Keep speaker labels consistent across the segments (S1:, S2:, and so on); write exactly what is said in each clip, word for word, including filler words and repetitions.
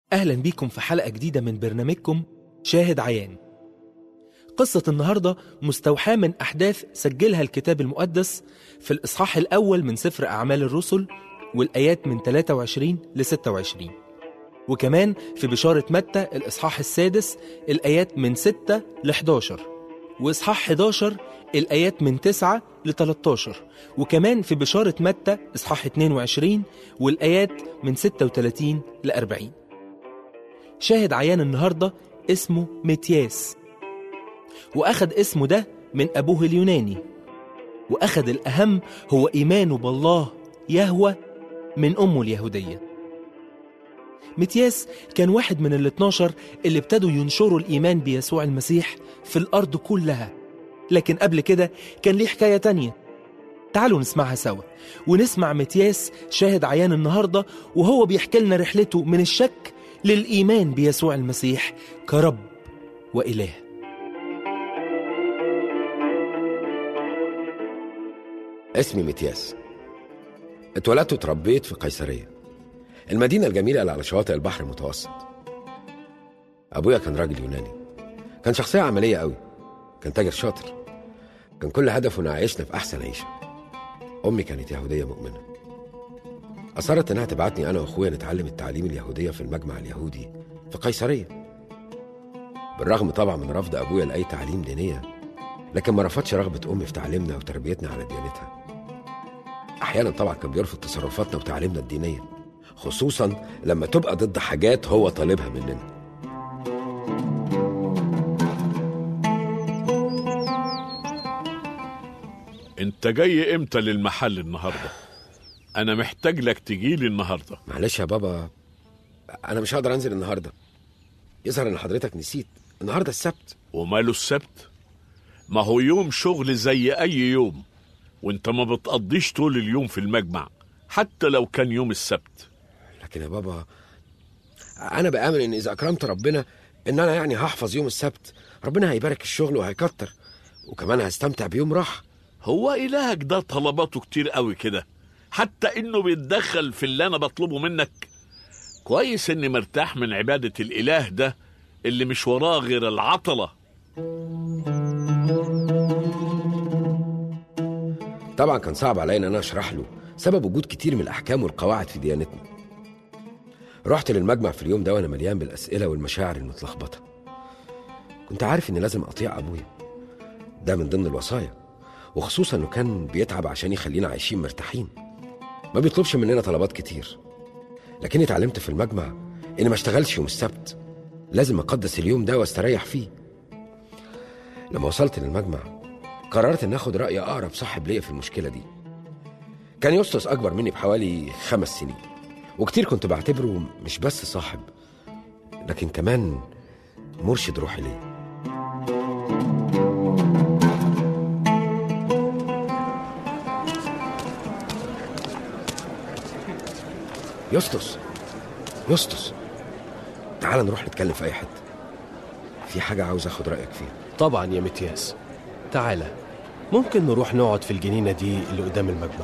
S1: أهلا بيكم في حلقة جديدة من برنامجكم شاهد عيان. قصة النهاردة مستوحاة من أحداث سجلها الكتاب المقدس في الإصحاح الأول من سفر أعمال الرسل والآيات من ثلاثة وعشرين ل ستة وعشرين، وكمان في بشارة متى الإصحاح السادس الآيات من ستة ل حداشر، وإصحاح حداشر الآيات من تسعة ل ثلاثة عشر، وكمان في بشارة متى إصحاح اثنين وعشرين والآيات من ستة وثلاثين ل أربعين. شاهد عيان النهاردة اسمه متياس، وأخذ اسمه ده من أبوه اليوناني، وأخذ الأهم هو إيمانه بالله يهوه من أمه اليهودية. متياس كان واحد من الاثناشر اللي ابتدوا ينشروا الإيمان بيسوع المسيح في الأرض كلها، لكن قبل كده كان ليه حكاية تانية. تعالوا نسمعها سوا ونسمع متياس شاهد عيان النهاردة وهو بيحكي لنا رحلته من الشك للإيمان بيسوع المسيح كرب وإله.
S2: اسمي متياس، اتولدت وتربيت في قيصرية، المدينة الجميلة اللي على شواطئ البحر المتوسط. أبويا كان راجل يوناني، كان شخصية عملية قوي، كان تاجر شاطر، كان كل هدفه إنه يعيشنا في أحسن عيشة. أمي كانت يهودية مؤمنة، أصرت إنها تبعتني أنا وأخويا نتعلم التعليم اليهودية في المجمع اليهودي في قيصرية، بالرغم طبعا من رفض أبويا لأي تعليم دينية، لكن ما رفضش رغبة أمي في تعليمنا وتربيتنا على ديانتها. أحيانا طبعا كان بيرفض تصرفاتنا وتعليمنا الدينية، خصوصا لما تبقى ضد حاجات هو طالبها مننا.
S3: انت جاي امتى للمحل النهاردة؟ انا محتاج لك تجيلي النهاردة.
S2: معلش يا بابا، انا مش هقدر انزل النهاردة، يظهر ان حضرتك نسيت النهاردة السبت.
S3: وماله السبت؟ ما هو يوم شغل زي اي يوم، وانت ما بتقضيش طول اليوم في المجمع حتى لو كان يوم السبت.
S2: لكن يا بابا انا بآمن ان اذا اكرمت ربنا ان انا يعني هحفظ يوم السبت، ربنا هيبارك الشغل وهيكتر، وكمان هستمتع بيوم راحة.
S3: هو إلهك ده طلباته كتير قوي كده حتى انه بيتدخل في اللي انا بطلبه منك؟ كويس اني مرتاح من عبادة الاله ده اللي مش وراه غير العطلة.
S2: طبعا كان صعب علينا ان انا اشرح له سبب وجود كتير من الاحكام والقواعد في ديانتنا. رحت للمجمع في اليوم ده وانا مليان بالاسئله والمشاعر المتلخبطه. كنت عارف اني لازم اطيع ابويا، ده من ضمن الوصايا، وخصوصا انه كان بيتعب عشان يخلينا عايشين مرتاحين، ما بيطلبش مننا طلبات كتير. لكني اتعلمت في المجمع اني ما اشتغلش يوم السبت، لازم اقدس اليوم ده واستريح فيه. لما وصلت للمجمع قررت ان اخد راي اقرب صاحب ليا في المشكله دي. كان يسطس اكبر مني بحوالي خمس سنين، وكتير كنت بعتبره مش بس صاحب لكن كمان مرشد روحي ليا. يسطس يسطس تعال نروح نتكلم في اي حته، في حاجه عاوز اخد رايك فيها.
S4: طبعا يا متياس، تعالى ممكن نروح نقعد في الجنينه دي اللي قدام المجمع.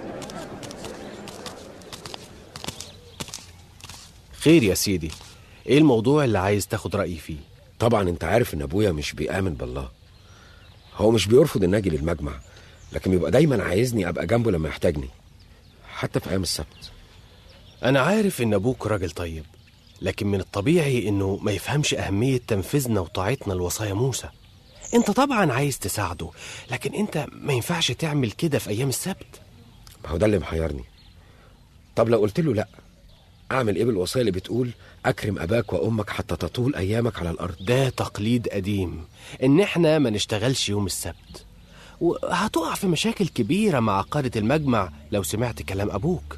S4: خير يا سيدي، ايه الموضوع اللي عايز تاخد رايي فيه؟
S2: طبعا انت عارف ان ابويا مش بيآمن بالله، هو مش بيرفض ان اجي للمجمع، لكن بيبقى دايما عايزني ابقى جنبه لما يحتاجني، حتى في ايام السبت.
S4: أنا عارف إن أبوك راجل طيب، لكن من الطبيعي إنه ما يفهمش أهمية تنفيذنا وطاعتنا لوصايا موسى. أنت طبعا عايز تساعده، لكن أنت ما ينفعش تعمل كده في أيام السبت.
S2: ما هو ده اللي محيرني. طب لو قلت له لأ، أعمل إيه بالوصايا اللي بتقول أكرم أباك وأمك حتى تطول أيامك على الأرض؟
S4: ده تقليد قديم إن إحنا ما نشتغلش يوم السبت، وهتقع في مشاكل كبيرة مع قادة المجمع لو سمعت كلام أبوك.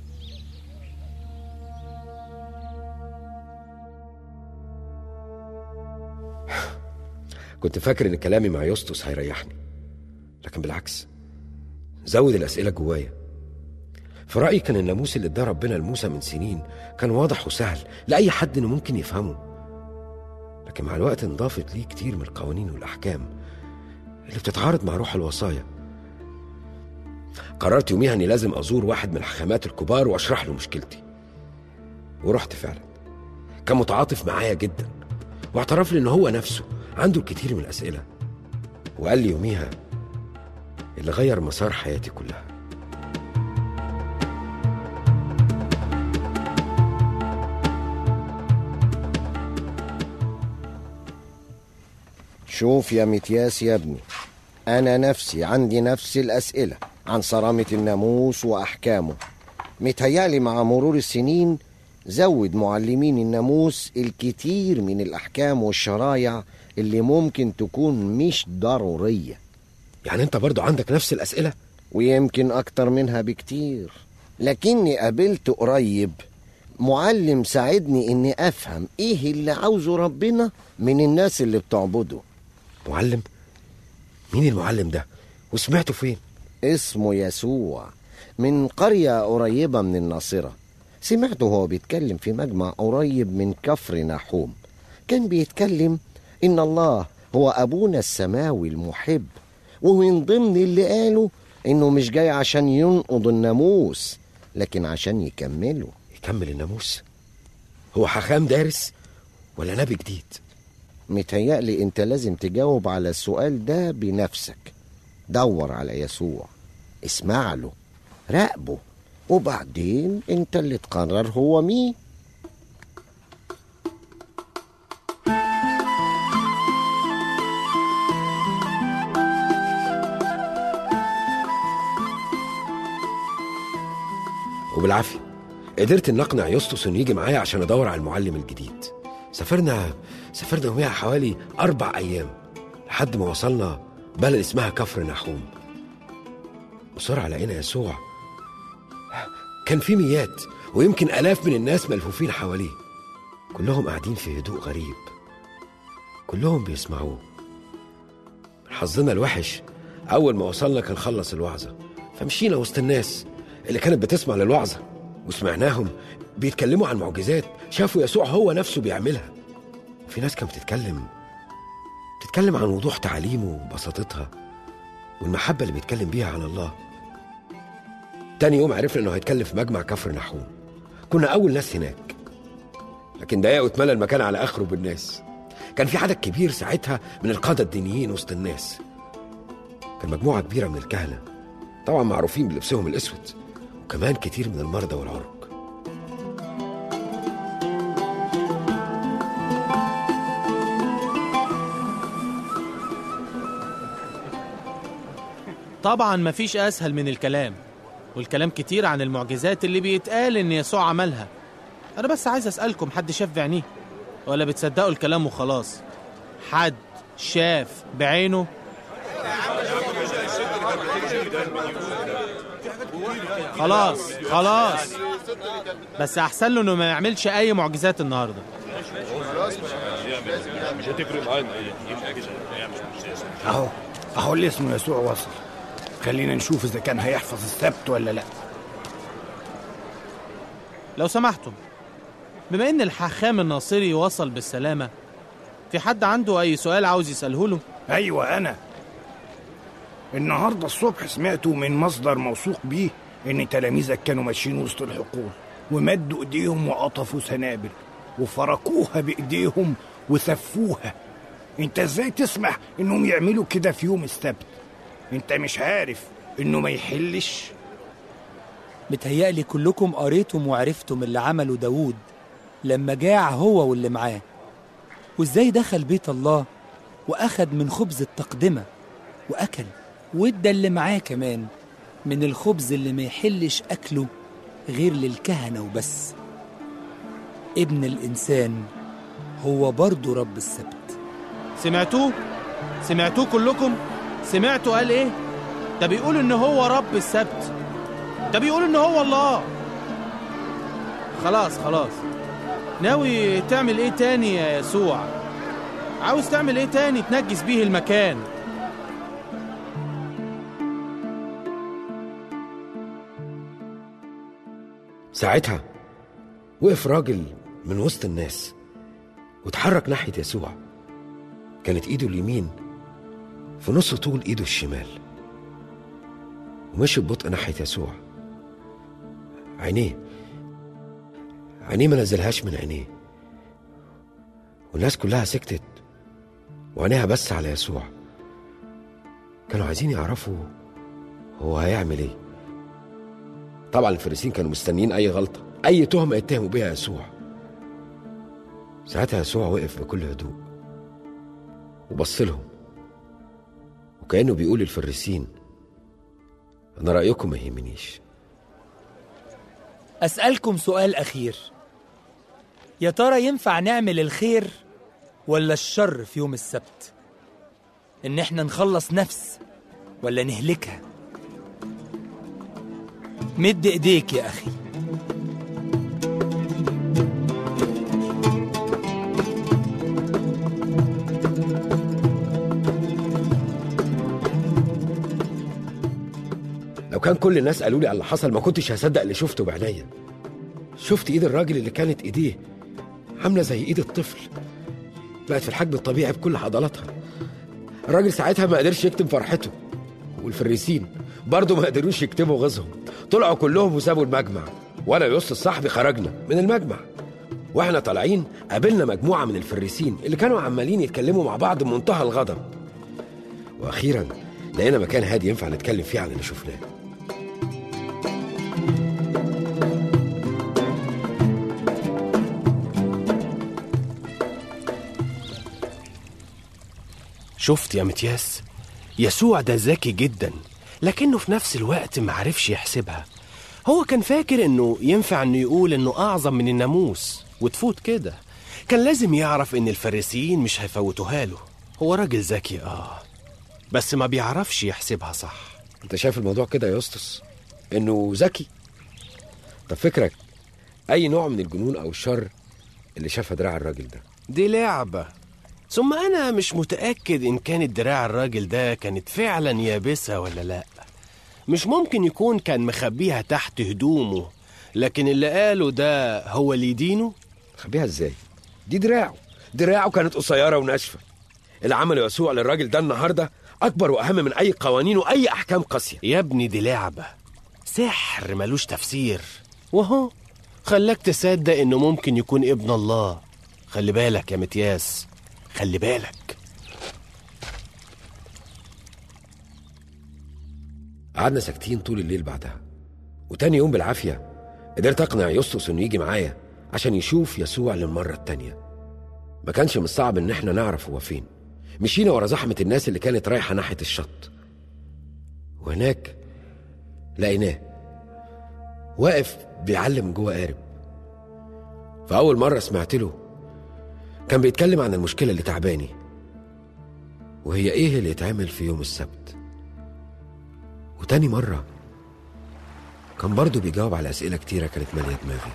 S2: كنت فاكر ان كلامي مع يسطس هيريحني، لكن بالعكس زود الاسئله جوايا. في رايي كان الناموس اللي اداه ربنا لموسى من سنين كان واضح وسهل لاي حد انه ممكن يفهمه، لكن مع الوقت انضافت ليه كتير من القوانين والاحكام اللي بتتعارض مع روح الوصايا. قررت يوميها اني لازم ازور واحد من الحكامات الكبار واشرح له مشكلتي، ورحت فعلا. كان متعاطف معايا جدا، واعترف لي إن هو نفسه عنده الكثير من الأسئلة، وقال لي يوميها اللي غير مسار حياتي كلها.
S5: شوف يا متياس يا ابني، أنا نفسي عندي نفس الأسئلة عن صرامة الناموس وأحكامه. متهيألي مع مرور السنين زود معلمين الناموس الكتير من الأحكام والشرايع اللي ممكن تكون مش ضرورية.
S2: يعني أنت برضو عندك نفس الأسئلة؟
S5: ويمكن أكتر منها بكتير، لكني قابلت قريب معلم ساعدني إني أفهم إيه اللي عاوزه ربنا من الناس اللي بتعبده.
S2: معلم؟ مين المعلم ده؟ وسمعته فين؟
S5: اسمه يسوع، من قرية قريبة من الناصرة. سمعته هو بيتكلم في مجمع قريب من كفر نحوم. كان بيتكلم إن الله هو أبونا السماوي المحب، ومن ضمن اللي قاله إنه مش جاي عشان ينقض الناموس لكن عشان يكمله.
S2: يكمل الناموس؟ هو حخام دارس ولا نبي جديد؟
S5: متهيألي انت لازم تجاوب على السؤال ده بنفسك. دور على يسوع، اسمع له، راقبه، وبعدين انت اللي تقرر هو مين.
S2: وبالعافية قدرت ان اقنع يسطس انه يجي معايا عشان ادور على المعلم الجديد. سافرنا سافرنا يوميها حوالي اربع ايام لحد ما وصلنا بلد اسمها كفر نحوم. بسرعة لقينا يسوع كان في مئات ويمكن الاف من الناس ملفوفين حواليه، كلهم قاعدين في هدوء غريب، كلهم بيسمعوه. حظنا الوحش اول ما وصلنا كان خلص الوعظة، فمشينا وسط الناس اللي كانت بتسمع للوعظة، وسمعناهم بيتكلموا عن معجزات شافوا يسوع هو نفسه بيعملها. وفي ناس كانت بتتكلم بتتكلم عن وضوح تعاليمه وبساطتها والمحبة اللي بيتكلم بيها عن الله. تاني يوم عرفنا انه هيتكلم في مجمع كفر نحوم. كنا اول ناس هناك، لكن دقايق واتملى المكان على اخره بالناس. كان في عدد كبير ساعتها من القادة الدينيين وسط الناس. كان مجموعة كبيرة من الكهنة طبعا معروفين بلبسهم الاسود، وكمان كتير من المرضى والعرق.
S6: طبعا مفيش أسهل من الكلام، والكلام كتير عن المعجزات اللي بيتقال إن يسوع عملها. أنا بس عايز أسألكم، حد شاف بعينيه ولا بتصدقوا الكلام وخلاص؟ حد شاف بعينه؟ خلاص خلاص، بس أحسن له إنه ما يعملش أي معجزات النهاردة.
S7: أهو أهو اللي اسمه يسوع وصل. خلينا نشوف إذا كان هيحفظ السبت ولا لأ.
S6: لو سمحتم، بما إن الحاخام الناصري وصل بالسلامة، في حد عنده أي سؤال عاوز يسأله له؟
S7: أيوة أنا. النهاردة الصبح سمعته من مصدر موثوق بيه إن تلاميذك كانوا ماشيين وسط الحقول ومدوا إيديهم وقطفوا سنابل وفركوها بإيديهم وسفوها. انت ازاي تسمح انهم يعملوا كده في يوم السبت؟ انت مش عارف انه ما يحلش؟
S8: متهيألي كلكم قريتم وعرفتم اللي عمله داود لما جاع هو واللي معاه، وازاي دخل بيت الله واخد من خبز التقدمة واكل، وادى اللي معاه كمان من الخبز اللي ما يحلش اكله غير للكهنة وبس. ابن الانسان هو برضو رب السبت.
S6: سمعتوه؟ سمعتوه كلكم؟ سمعتوا قال ايه؟ ده بيقول ان هو رب السبت، ده بيقول ان هو الله. خلاص خلاص، ناوي تعمل ايه تاني يا يسوع؟ عاوز تعمل ايه تاني تنجس بيه المكان؟
S2: ساعتها وقف راجل من وسط الناس وتحرك ناحية يسوع. كانت ايده اليمين في نص طول ايده الشمال، ومشي ببطء ناحية يسوع. عينيه عينيه ما نزلهاش من عينيه، والناس كلها سكتت وعينيها بس على يسوع. كانوا عايزين يعرفوا هو هيعمل ايه. طبعا الفريسيين كانوا مستنيين اي غلطة، اي تهمة يتهموا بيها يسوع. ساعتها يسوع وقف بكل هدوء وبص لهم وكأنه بيقول للفريسيين أنا رأيكم ما يهمنيش.
S8: أسألكم سؤال أخير، يا ترى ينفع نعمل الخير ولا الشر في يوم السبت؟ إن إحنا نخلص نفس ولا نهلكها؟ مد إيديك يا أخي.
S2: لو كان كل الناس قالوا لي على اللي حصل ما كنتش هصدق اللي شفته بعينيا. شفت ايد الراجل اللي كانت ايديه عامله زي ايد الطفل، بقت في الحجم الطبيعي بكل عضلاتها. الراجل ساعتها ما قدرش يكتم فرحته، والفريسين برضه ما قدروش يكتموا غيظهم. طلعوا كلهم وسابوا المجمع، وانا يوسف صاحبي خرجنا من المجمع. واحنا طالعين قابلنا مجموعه من الفريسين اللي كانوا عمالين يتكلموا مع بعض بمنتهى الغضب. واخيرا لقينا مكان هادي ينفع نتكلم فيه عن اللي شفناه.
S4: شفت يا متياس؟ يسوع ده ذكي جدا، لكنه في نفس الوقت معرفش يحسبها. هو كان فاكر انه ينفع انه يقول انه اعظم من الناموس وتفوت كده. كان لازم يعرف ان الفريسيين مش هيفوتوها له. هو راجل ذكي اه، بس ما بيعرفش يحسبها صح.
S2: انت شايف الموضوع كده يا يوستس انه ذكي؟ طب فكرك اي نوع من الجنون او الشر اللي شافها دراع الراجل ده؟
S4: دي لعبة. ثم أنا مش متأكد إن كانت دراع الراجل ده كانت فعلا يابسة ولا لأ. مش ممكن يكون كان مخبيها تحت هدومه، لكن اللي قاله ده هو اللي يدينه.
S2: مخبيها إزاي؟ دي دراعه دراعه كانت قصيرة وناشفة. اللي عمله يسوع للراجل ده النهاردة أكبر وأهم من أي قوانين وأي أحكام قاسية.
S4: يا ابني دي لعبة، سحر ملوش تفسير، وهو خلاك تصدق إنه ممكن يكون ابن الله. خلي بالك يا متياس، خلي بالك.
S2: قعدنا ساكتين طول الليل بعدها، وتاني يوم بالعافية قدرت أقنع يوستس إنه يجي معايا عشان يشوف يسوع للمرة التانية. ما كانش من الصعب إن احنا نعرف هو فين. مشينا ورا زحمة الناس اللي كانت رايحة ناحية الشط، وهناك لقيناه واقف بيعلم جوه قارب. فأول مرة سمعت له كان بيتكلم عن المشكلة اللي تعباني، وهي ايه اللي يتعمل في يوم السبت. وتاني مرة كان برضو بيجاوب على أسئلة كتيرة كانت مالية دماغي.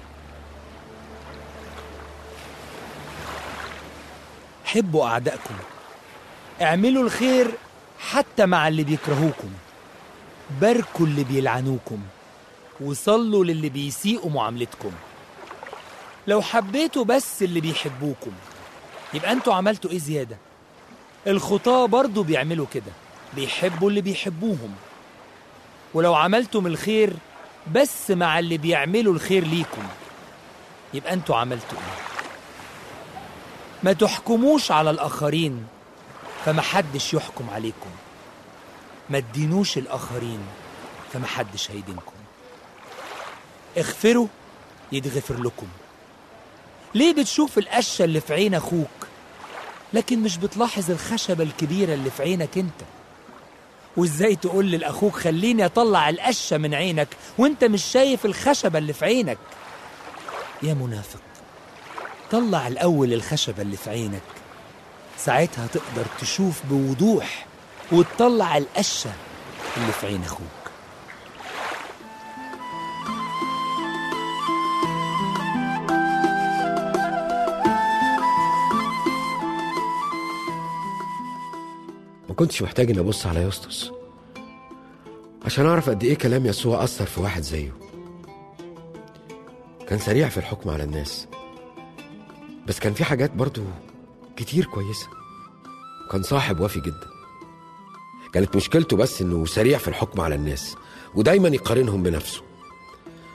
S8: حبوا أعدائكم، اعملوا الخير حتى مع اللي بيكرهوكم، باركوا اللي بيلعنوكم، وصلوا للي بيسيئوا معاملتكم. لو حبيتوا بس اللي بيحبوكم يبقى انتوا عملتوا ايه زيادة؟ الخطاة برضو بيعملوا كده، بيحبوا اللي بيحبوهم. ولو عملتم الخير بس مع اللي بيعملوا الخير ليكم يبقى انتوا عملتوا ايه؟ ما تحكموش على الآخرين فمحدش يحكم عليكم، ما تدينوش الآخرين فمحدش هيدينكم. اغفروا يتغفر لكم. ليه بتشوف القشة اللي في عين أخوك لكن مش بتلاحظ الخشبة الكبيرة اللي في عينك انت؟ وازاي تقول لأخوك خليني أطلع القشة من عينك وانت مش شايف الخشبة اللي في عينك؟ يا منافق، طلع الأول الخشبة اللي في عينك، ساعتها تقدر تشوف بوضوح وتطلع القشة اللي في عين أخوك.
S2: ما كنتش محتاج اني ابص على يوستس عشان اعرف قد ايه كلام يسوع اثر في واحد زيه. كان سريع في الحكم على الناس، بس كان في حاجات برضو كتير كويسة. كان صاحب وافي جدا. كانت مشكلته بس انه سريع في الحكم على الناس ودايما يقارنهم بنفسه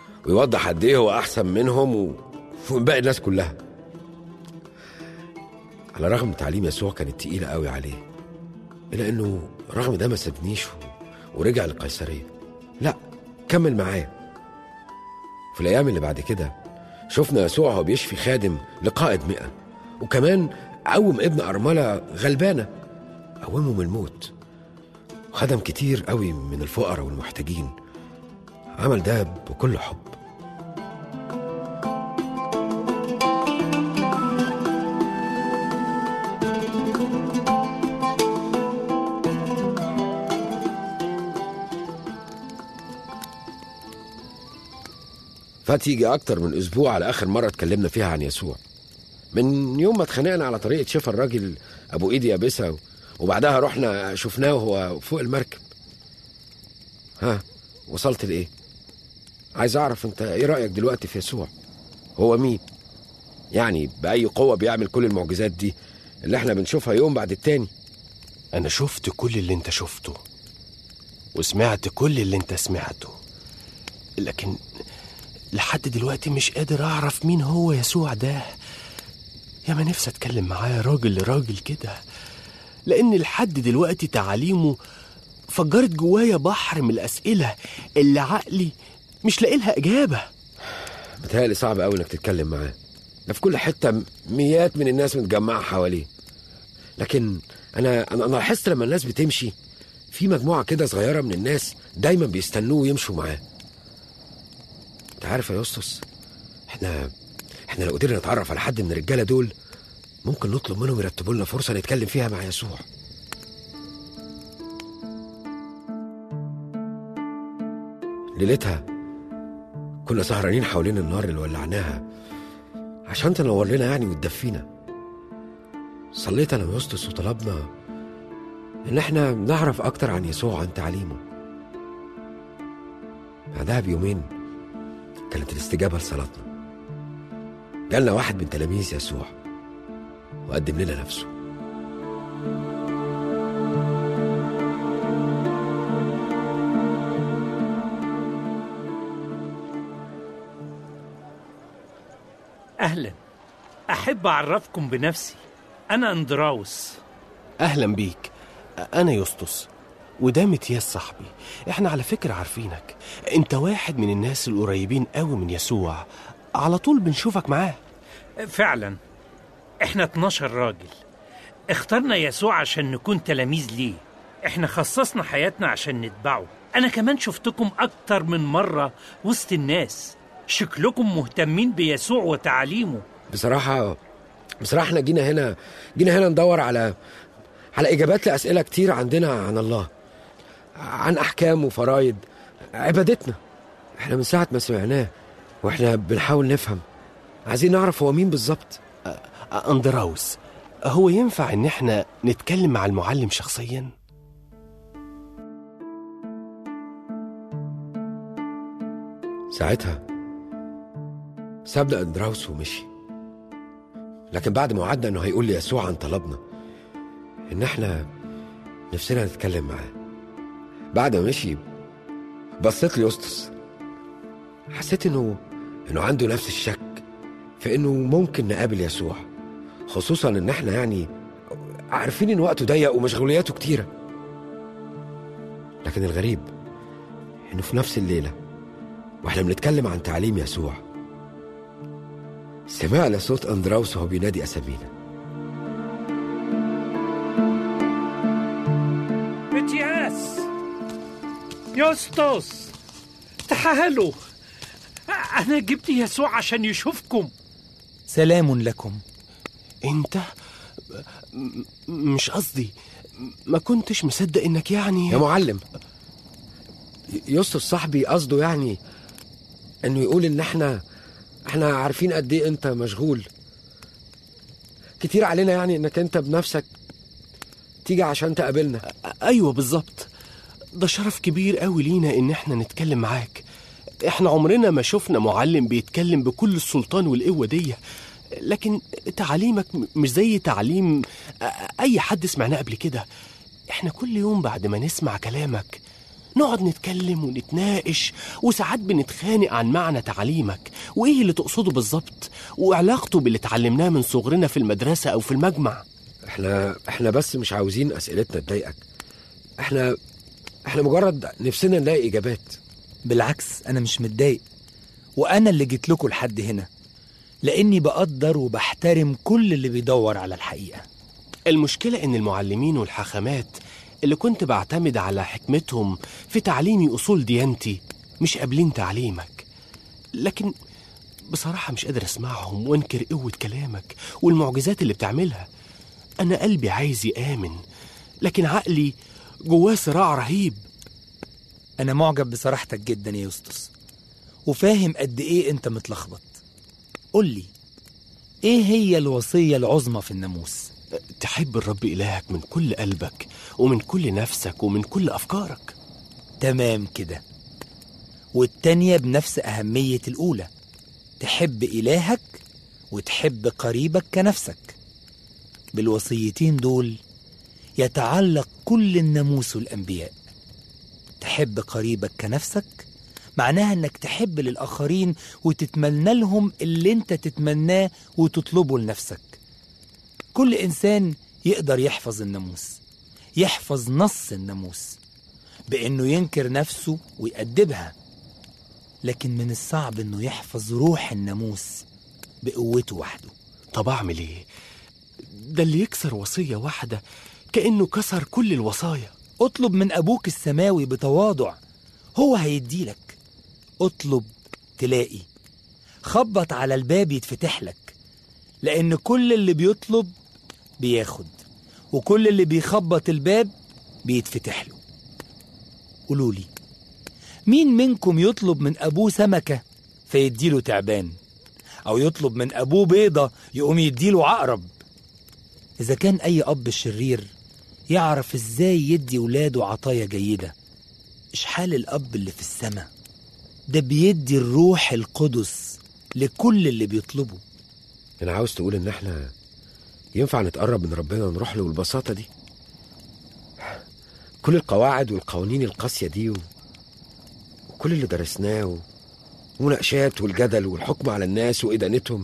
S2: ويوضح قد ايه هو احسن منهم ومن باقي الناس كلها. على رغم تعليم يسوع كانت تقيلة قوي عليه، إلا إنه رغم ده ما سابنيش ورجع للقيصرية. لا، كمل معايا. في الأيام اللي بعد كده شفنا يسوع هو بيشفي خادم لقائد مئة، وكمان قوم ابن أرملة غلبانة، قومه من الموت، وخدم كتير قوي من الفقراء والمحتاجين. عمل ده بكل حب. فات يجي أكتر من أسبوع على آخر مرة اتكلمنا فيها عن يسوع، من يوم ما اتخانقنا على طريقة شفا الراجل أبو إيدي يابسة، وبعدها رحنا شفناه وهو فوق المركب. ها، وصلت لإيه؟ عايز أعرف أنت إيه رأيك دلوقتي في يسوع؟ هو مين؟ يعني بأي قوة بيعمل كل المعجزات دي اللي احنا بنشوفها يوم بعد التاني؟
S4: أنا شفت كل اللي أنت شفته، وسمعت كل اللي أنت سمعته، لكن لحد دلوقتي مش قادر أعرف مين هو يسوع ده. يا ما نفسي أتكلم معاه راجل لراجل كده، لأن لحد دلوقتي تعاليمه فجرت جوايا بحر من الأسئلة اللي عقلي مش لاقي لها إجابة.
S2: متهيألي صعب أوي إنك تتكلم معاه، ده في كل حتة مئات من الناس متجمعة حواليه. لكن أنا أنا لاحظت لما الناس بتمشي في مجموعة كده صغيرة من الناس دايما بيستنوه ويمشوا معاه. أنت عارف يا يسطس، إحنا إحنا لو قدرنا نتعرف على حد من الرجالة دول ممكن نطلب منهم يرتبوا لنا فرصة نتكلم فيها مع يسوع. ليلتها كنا سهرانين حوالين النار اللي ولعناها عشان تنور لنا يعني وتدفينا. صليت أنا ويسطس وطلبنا إن إحنا نعرف أكتر عن يسوع وعن تعليمه. بعدها بيومين كانت الاستجابة لصلاتنا. جالنا واحد من تلاميذ يسوع وقدم لنا نفسه.
S9: أهلا، أحب أعرفكم بنفسي، أنا أندراوس.
S4: أهلا بيك، أنا يسطس، وده متياس صاحبي. إحنا على فكرة عارفينك، أنت واحد من الناس القريبين قوي من يسوع، على طول بنشوفك معاه.
S9: فعلا إحنا اتناشر راجل اخترنا يسوع عشان نكون تلاميذ ليه. إحنا خصصنا حياتنا عشان نتبعه. أنا كمان شفتكم أكتر من مرة وسط الناس، شكلكم مهتمين بيسوع وتعليمه.
S2: بصراحة بصراحة احنا جينا هنا جينا هنا ندور على على إجابات لأسئلة كتير عندنا عن الله، عن أحكام وفرايد عبادتنا. احنا من ساعة ما سمعناه واحنا بنحاول نفهم، عايزين نعرف هو مين بالظبط.
S4: أندراوس، هو ينفع ان احنا نتكلم مع المعلم شخصيا؟
S2: ساعتها سابنا أندراوس ومشي، لكن بعد ما وعدنا انه هيقول لي يسوع عن طلبنا ان احنا نفسنا نتكلم معاه. بعد ما مشي بصيت لي يسطس، حسيت انه انه عنده نفس الشك في انه ممكن نقابل يسوع، خصوصا ان احنا يعني عارفين ان وقته ضيق ومشغولياته كتيرة. لكن الغريب انه في نفس الليلة واحنا بنتكلم عن تعليم يسوع سمعنا صوت أندراوس وهو بينادي أسامينا.
S9: متياس، يسطس، تعالوا، أنا جبت يسوع عشان يشوفكم.
S8: سلام لكم.
S4: انت م- مش قصدي، ما كنتش مصدق انك يعني
S2: يا معلم. يسطس صاحبي قصده يعني انه يقول ان احنا احنا عارفين قد ايه انت مشغول كتير علينا، يعني انك انت بنفسك تيجي عشان تقابلنا.
S4: ايوه بالظبط، ده شرف كبير قوي لينا ان احنا نتكلم معاك. احنا عمرنا ما شفنا معلم بيتكلم بكل السلطان والقوة دي، لكن تعليمك مش زي تعليم اي حد سمعناه قبل كده. احنا كل يوم بعد ما نسمع كلامك نقعد نتكلم ونتناقش، وساعات بنتخانق عن معنى تعليمك وإيه اللي تقصده بالظبط وعلاقته باللي اتعلمناه من صغرنا في المدرسة أو في المجمع.
S2: احنا احنا بس مش عاوزين أسئلتنا تضايقك. احنا احنا مجرد نفسنا نلاقي إجابات.
S8: بالعكس، أنا مش متضايق، وأنا اللي جيت لكم لحد هنا لأني بقدر وبحترم كل اللي بيدور على الحقيقة.
S4: المشكلة إن المعلمين والحاخامات اللي كنت بعتمد على حكمتهم في تعليمي أصول ديانتي مش قابلين تعليمك، لكن بصراحة مش قادر أسمعهم وانكر قوة كلامك والمعجزات اللي بتعملها. أنا قلبي عايز يآمن، لكن عقلي جواه صراع رهيب.
S8: أنا معجب بصراحتك جدا يا يوستس، وفاهم قد إيه أنت متلخبط. قل لي، إيه هي الوصية العظمى في الناموس؟
S4: تحب الرب إلهك من كل قلبك ومن كل نفسك ومن كل أفكارك.
S8: تمام كده. والتانية بنفس أهمية الأولى، تحب إلهك وتحب قريبك كنفسك. بالوصيتين دول يتعلق كل الناموس والأنبياء. تحب قريبك كنفسك معناها أنك تحب للآخرين وتتمنى لهم اللي أنت تتمناه وتطلبه لنفسك. كل إنسان يقدر يحفظ الناموس، يحفظ نص الناموس بأنه ينكر نفسه ويأدبها، لكن من الصعب أنه يحفظ روح الناموس بقوته وحده.
S4: طب أعمل إيه؟ ده اللي يكسر وصية واحدة كأنه كسر كل الوصايا.
S8: اطلب من أبوك السماوي بتواضع، هو هيديلك. اطلب تلاقي، خبط على الباب يتفتح لك، لأن كل اللي بيطلب بياخد، وكل اللي بيخبط الباب بيتفتح له. قولولي، مين منكم يطلب من أبوه سمكة فيديله تعبان، أو يطلب من أبوه بيضة يقوم يديله عقرب؟ إذا كان أي أب شرير يعرف إزاي يدي ولاده عطايا جيدة، إيش حال الأب اللي في السماء؟ ده بيدي الروح القدس لكل اللي بيطلبه.
S2: أنا عاوز تقول إن إحنا ينفع نتقرب من ربنا ونروح له بالبساطة دي؟ كل القواعد والقوانين القاسية دي و... وكل اللي درسناه ومناقشات والجدل والحكم على الناس وإدانتهم،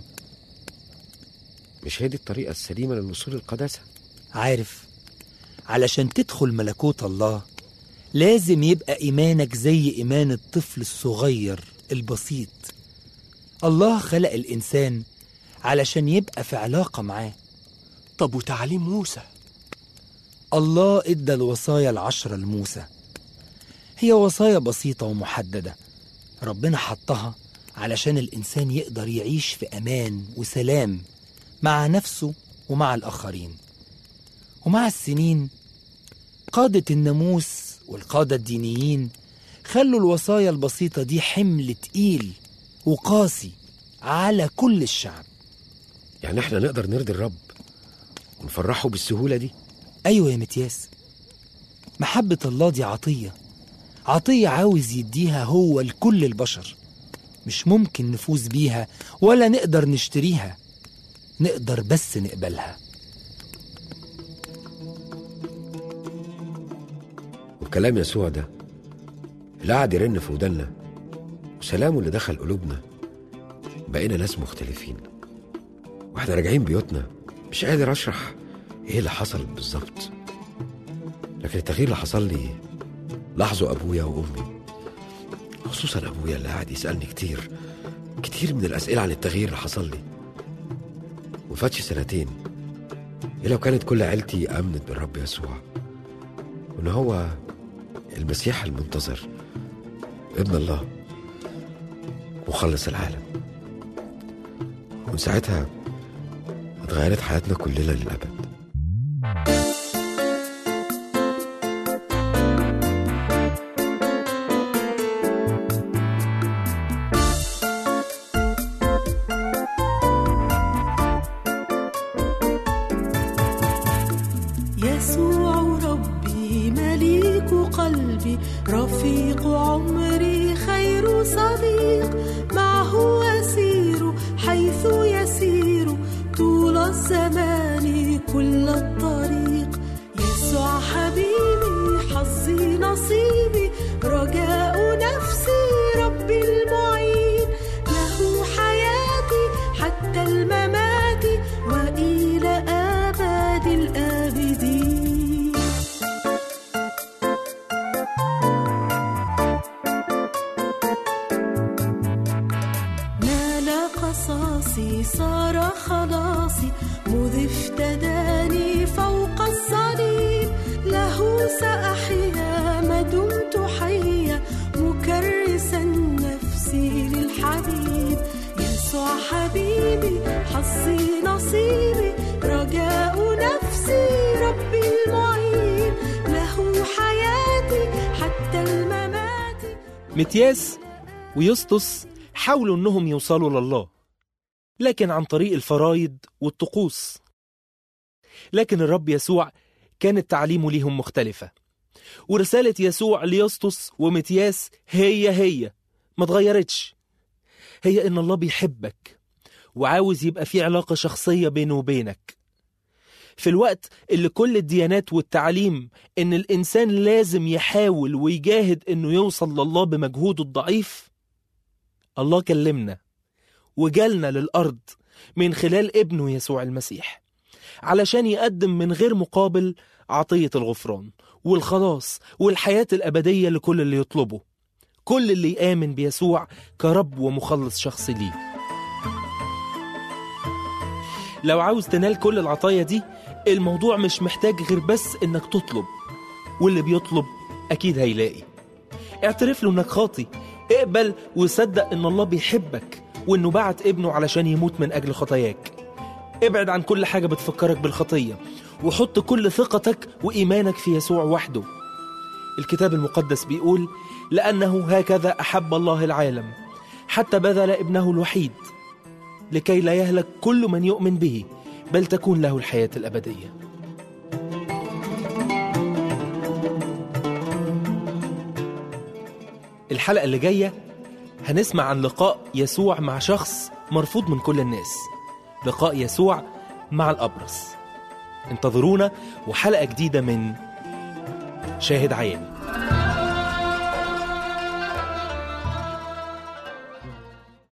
S2: مش هي دي الطريقة السليمة للوصول للقداسة؟
S8: عارف، علشان تدخل ملكوت الله لازم يبقى إيمانك زي إيمان الطفل الصغير البسيط. الله خلق الإنسان علشان يبقى في علاقة معاه.
S4: طب وتعليم موسى؟
S8: الله إدى الوصايا العشرة لموسى، هي وصايا بسيطة ومحددة ربنا حطها علشان الإنسان يقدر يعيش في أمان وسلام مع نفسه ومع الآخرين. ومع السنين قادة الناموس والقادة الدينيين خلوا الوصايا البسيطة دي حمل تقيل وقاسي على كل الشعب.
S2: يعني احنا نقدر نرضي الرب ونفرحه بالسهولة دي؟
S8: أيوة يا متياس، محبة الله دي عطية، عطية عاوز يديها هو لكل البشر. مش ممكن نفوز بيها ولا نقدر نشتريها، نقدر بس نقبلها.
S2: وكلام يسوع ده اللي قعد يرن في ودنا وسلامه اللي دخل قلوبنا، بقينا ناس مختلفين. واحنا راجعين بيوتنا مش قادر اشرح ايه اللي حصل بالظبط، لكن التغيير اللي حصل لي لاحظوا ابويا وامي، خصوصا ابويا اللي قاعد يسالني كتير كتير من الاسئله عن التغيير اللي حصل لي. وفاتش سنتين إيه لو كانت كل عيلتي امنت بالرب يسوع وان هو المسيح المنتظر، ابن الله مخلص العالم. ومن ساعتها اتغيرت حياتنا كلنا للأبد.
S10: يسوع ربي مليك قلبي، رفيق عمري خير صديق، معه أسير حيث يسير طول الزمان كل الطريق. يسوع حبيبي حظي نصيبي، رأسي مذ افتداني فوق الصليب. له سأحيا ما دمت حيا مكرسا نفسي للحبيب. يسوع حبيبي حظي نصيبي رجاء نفسي ربي المعين. له حياتي حتى الممات.
S1: متياس ويسطس حاولوا انهم يوصلوا لله، لكن عن طريق الفرايض والطقوس. لكن الرب يسوع كانت تعليمه ليهم مختلفة، ورسالة يسوع ليسطس ومتياس هي هي ما تغيرتش، هي إن الله بيحبك وعاوز يبقى في علاقة شخصية بينه وبينك. في الوقت اللي كل الديانات والتعليم إن الإنسان لازم يحاول ويجاهد إنه يوصل لله بمجهوده الضعيف، الله كلمنا وجالنا للأرض من خلال ابنه يسوع المسيح علشان يقدم من غير مقابل عطية الغفران والخلاص والحياة الأبدية لكل اللي يطلبه، كل اللي يآمن بيسوع كرب ومخلص شخصي ليه. لو عاوز تنال كل العطايا دي، الموضوع مش محتاج غير بس إنك تطلب، واللي بيطلب أكيد هيلاقي. اعترف له إنك خاطي، اقبل وصدق إن الله بيحبك وإنه بعت ابنه علشان يموت من أجل خطاياك. ابعد عن كل حاجة بتفكرك بالخطية وحط كل ثقتك وإيمانك في يسوع وحده. الكتاب المقدس بيقول: لأنه هكذا أحب الله العالم حتى بذل ابنه الوحيد لكي لا يهلك كل من يؤمن به بل تكون له الحياة الأبدية. الحلقة اللي جاية هنسمع عن لقاء يسوع مع شخص مرفوض من كل الناس، لقاء يسوع مع الأبرص. انتظرونا وحلقة جديدة من شاهد عيان.